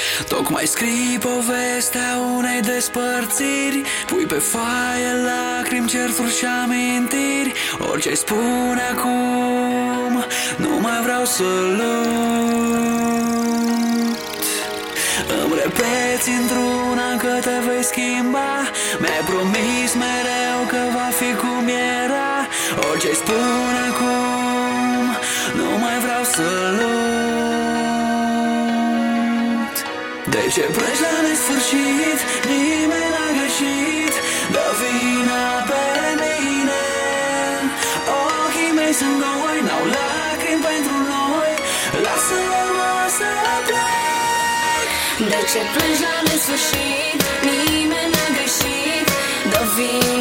Tocmai scrii povestea unei despărțiri, pui pe foaie lacrimi, certuri și amintiri. Orice-i spune acum, nu mai vreau să lut. Îmi repeți într-una că te vei schimba, mi-ai promis mereu că va fi cum era. Orice-i spune acum, nu mai vreau să lut. De ce pleci la nesfârșit? Nimeni n-a greșit, dă vina pe mine. Ochii mei sunt goi, n-au lacrimi pentru noi, lasă-mă să plec. De ce plângi la nesfârșit? Nimeni n-a greșit, dă vina